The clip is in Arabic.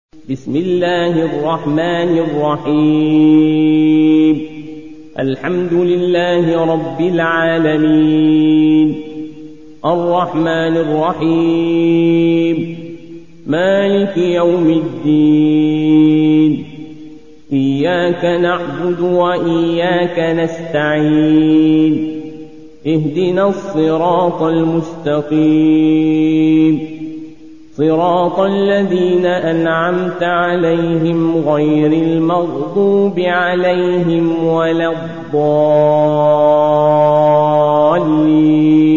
بسم الله الرحمن الرحيم. الحمد لله رب العالمين، الرحمن الرحيم، مالك يوم الدين. إياك نعبد وإياك نستعين، اهدنا الصراط المستقيم، صراط الذين أنعمت عليهم غير المغضوب عليهم ولا الضالين.